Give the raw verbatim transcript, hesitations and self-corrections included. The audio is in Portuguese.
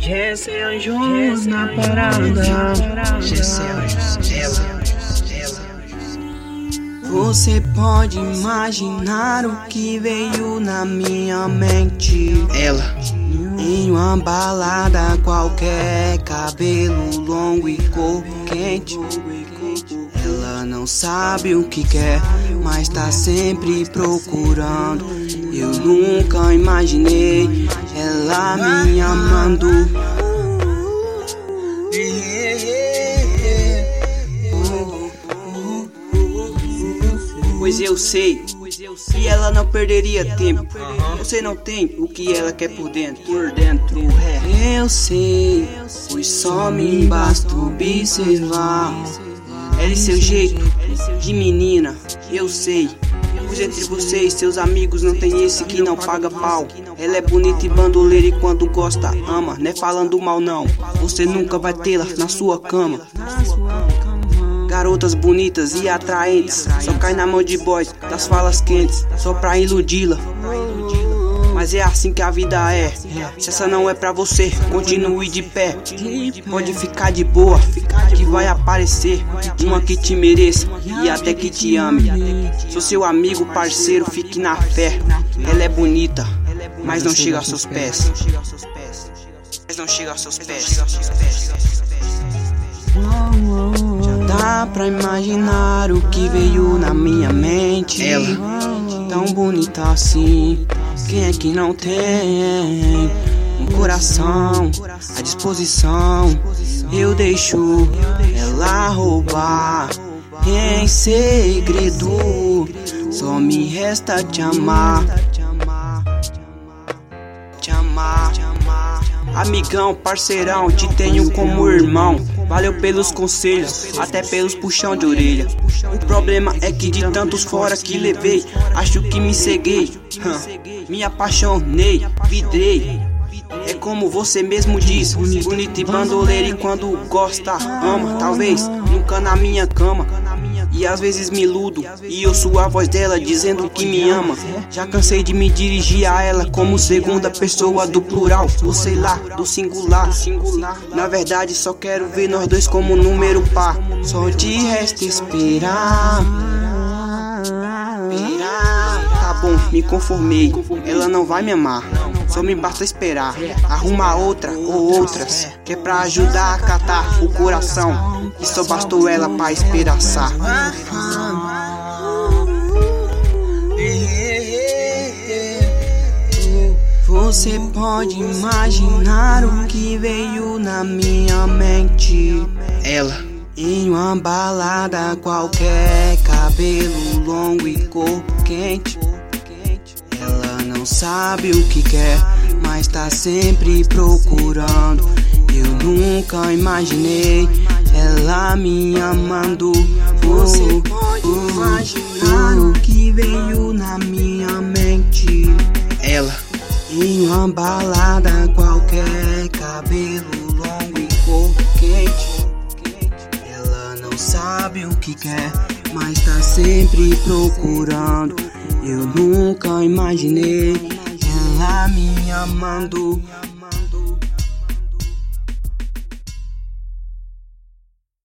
Jesse Anjos na parada. Jesse Anjos, ela, ela. Você pode imaginar o que veio na minha mente. Ela. Em uma balada qualquer, cabelo longo e corpo quente. Ela não sabe o que quer, mas tá sempre procurando. Eu nunca imaginei ela me amando. Pois eu sei que ela não perderia tempo. Você não tem o que ela quer por dentro. Por dentro é. Eu sei, pois só me basta observar. Ela e seu jeito de menina, eu sei. Pois entre vocês, seus amigos, não tem esse que não paga pau. Ela é bonita e bandoleira e quando gosta, ama. Não é falando mal não, você nunca vai tê-la na sua cama. Garotas bonitas e atraentes só cai na mão de boys das falas quentes, só pra iludi-la. Mas é assim que a vida é. Se essa não é pra você, continue de pé. Pode ficar de boa, que vai aparecer uma que te mereça e até que te ame. Sou seu amigo, parceiro, fique na fé. Ela é bonita, mas não chega aos seus pés. Mas não chega aos seus pés. Já dá pra imaginar o que veio na minha mente. Ela. Tão bonita assim, quem é que não tem um coração à disposição? Eu deixo ela roubar em segredo. Só me resta te amar, te amar. Amigão, parceirão, te tenho como irmão. Valeu pelos conselhos, até pelos puxão de orelha. O problema é que de tantos fora que levei, acho que me ceguei, hum, me apaixonei, vidrei. É como você mesmo diz, bonito e bandoleiro e quando gosta, ama. Talvez nunca na minha cama, e às vezes me iludo e ouço a voz dela dizendo que me ama. Já cansei de me dirigir a ela como segunda pessoa do plural, ou sei lá, do singular. Na verdade só quero ver nós dois como número par. Só te resta esperar. Tá bom, me conformei, ela não vai me amar. Só me basta esperar, arruma outra ou outras, que é pra ajudar a catar o coração. E só bastou ela pra esperançar. Você pode imaginar o que veio na minha mente. Ela. Em uma balada qualquer, cabelo longo e corpo quente. Ela não sabe o que quer, mas tá sempre procurando. Eu nunca imaginei ela me amando. Você pode imaginar o que veio na minha mente. Ela. Em uma balada qualquer, cabelo longo e corpo quente. Ela não sabe o que quer, mas tá sempre procurando. Eu nunca imaginei ela me amando.